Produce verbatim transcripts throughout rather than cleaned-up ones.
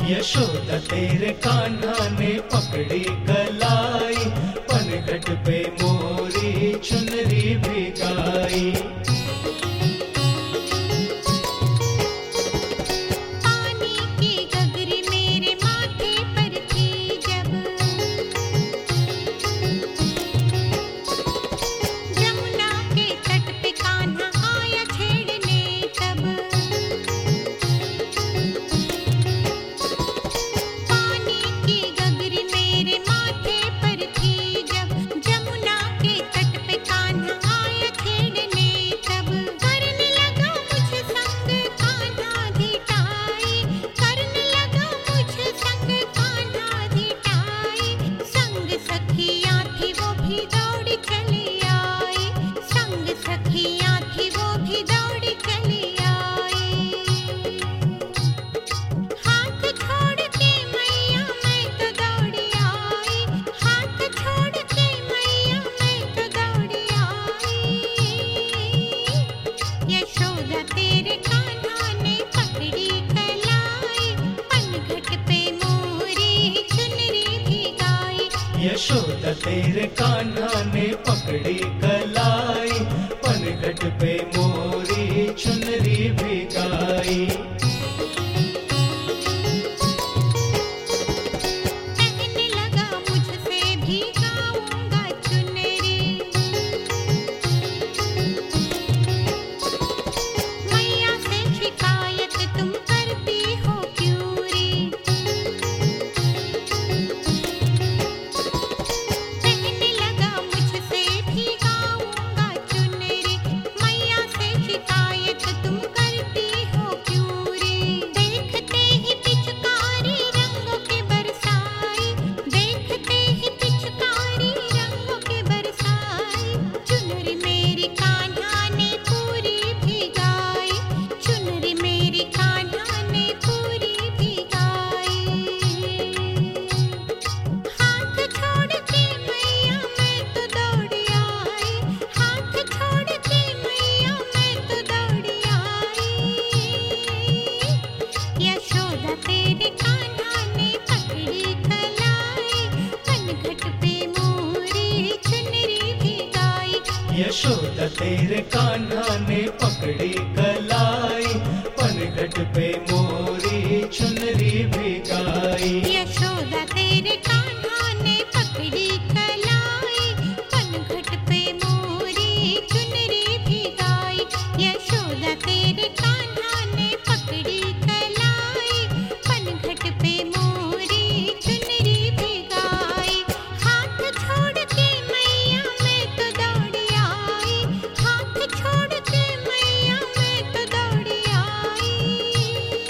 यशोदा तेरे कान्हा ने पकड़ी कलाई, पनघट पे मोरी चुनरी भिगाई। पानी की गगरी मेरे माथे पर थी जब, जमुना के तट पे कान्हा आया छेड़ने तब। पानी की गगरी मेरे माथे पर थी जब, जमुना के तट पे कान्हा आया छेड़ने तब। करने लगा मुझ संग कान्हा धिटाई, करने लगा मुझ संग कान्हा धिटाई। संग सखियाँ थी वो भी दौड़ी चली आई, संग सखियाँ थी वो भी दौड़ी चली आई। हाथ छोड़ के मैया मैं तो दौड़ी आई, हाथ छोड़ के मैया मैं तो दौड़ी आई। यशोदा तेरे कान्हा ने पकड़ी कलाई, पनघट पे मोरी चुनरी भिगाई। यशोदा तेरे कान्हा ने पकड़ी कलाई, पनघट पे मोरी चुनरी भिगाई। कहने लगा मुझसे भिगाऊंगा चुनरी, मैया से शिकायत तुम करती हो क्यों रे। कहने लगा मुझसे भिगाऊंगा चुनरी, मैया से शिकायत तुम करती हो क्यों रे। देखते ही पिचकारी रंगों के बरसाई, देखते ही पिचकारी रंगों के बरसाई। चुनरी मेरी कान्हा ने पूरी भिगाई, चुनरी मेरी कान्हा ने पूरी भिगाई। हाथ छोड़ के मैया मैं तो दौड़ी आई, हाथ छोड़ के मैया मैं तो दौड़ी आई। यशोदा तेरे कान्हा ने पकड़ी कलाई, पनघट पे मोरी चुनरी भिगाई। यशोदा तेरे कान्हा ने पकड़ी कलाई, पनघट पे मोरी चुनरी भिगाई। यशोदा तेरे कान्हा ने पकड़ी कलाई, पनघट पे मोरी चुनरी भिगाई। यशोदा तेरे कान्हा ने पकड़ी कलाई, पनघट पे मोरी चुनरी भिगाई। हाथ छोड़ के मैया मैं तो दौड़ी आई, हाथ छोड़ के मैया मैं तो दौड़ी आई।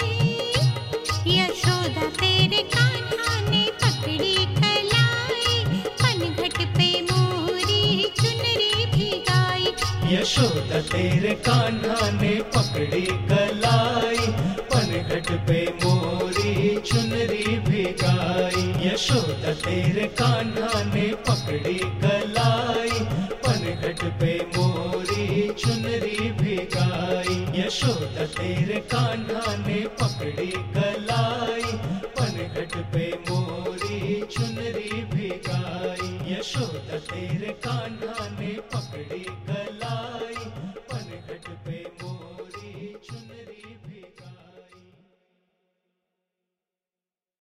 यशोदा तेरे कान्हा ने पकड़ी कलाई, पनघट पे मोरी चुनरी भिगाई। यशोदा तेरे कान्हा ने पकड़ी कलाई, पनघट पे मोरी चुनरी भिगाई। यशोदा तेरे कान्हा ने पकड़ी कलाई, पनघट पे मोरी चुनरी भिगाई। यशोदा तेरे कान्हा ने पकड़ी कलाई, पनघट पे मोरी चुनरी भिगाई। यशोदा तेरे कान्हा ने पकड़ी कलाई, पनघट पे मोरी चुनरी